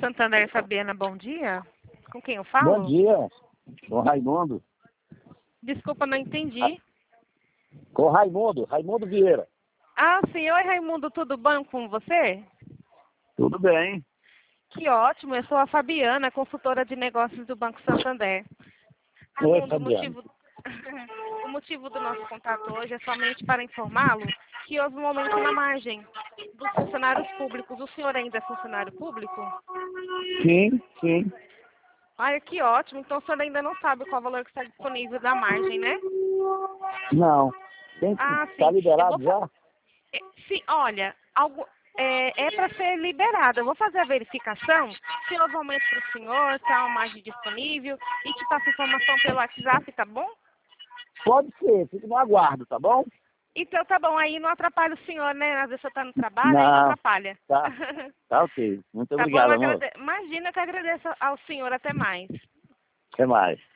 Santander, Fabiana, bom dia. Com quem eu falo? Bom dia, com Raimundo. Desculpa, não entendi. Com Raimundo Vieira. Ah, sim. Oi, Raimundo, tudo bom com você? Tudo bem. Que ótimo, eu sou a Fabiana, consultora de negócios do Banco Santander. Oi, Raimundo, Fabiana. o motivo do nosso contato hoje é somente para informá-lo que houve um aumento na margem dos funcionários públicos. O senhor ainda é funcionário público? Sim. Olha, que ótimo. Então o senhor ainda não sabe qual valor que está disponível da margem, né? Não. Ah, Tá sim. liberado já? Sim, olha, é para ser liberado. Eu vou fazer a verificação se houve aumento para o senhor, se há uma margem disponível e te passo informação pelo WhatsApp, tá bom? Pode ser, fique no aguardo, tá bom? Então tá bom, aí não atrapalha o senhor, né? Às vezes você tá no trabalho, aí não Não, atrapalha. tá ok. Muito Tá bom, obrigado, amor. imagina que eu agradeço ao senhor, até mais. Até mais.